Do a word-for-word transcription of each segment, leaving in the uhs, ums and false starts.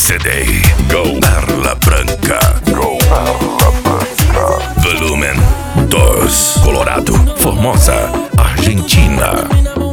C D Go Perla Branca. Go Perla Branca. Volumen dos. Colorado, Formosa, Argentina.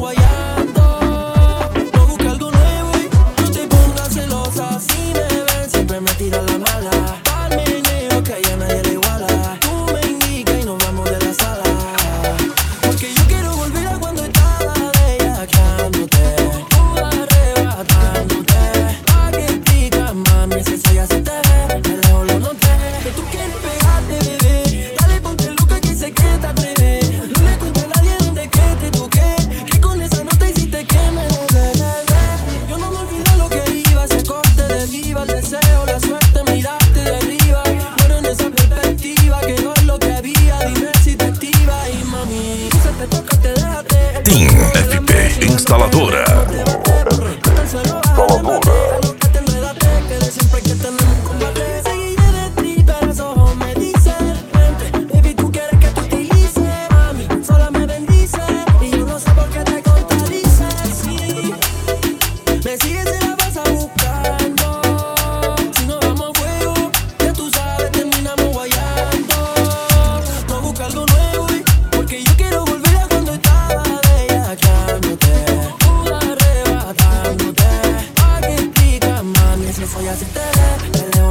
Team F P Instaladora.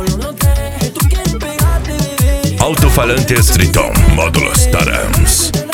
Alto-falantes Triton, módulos Tarams.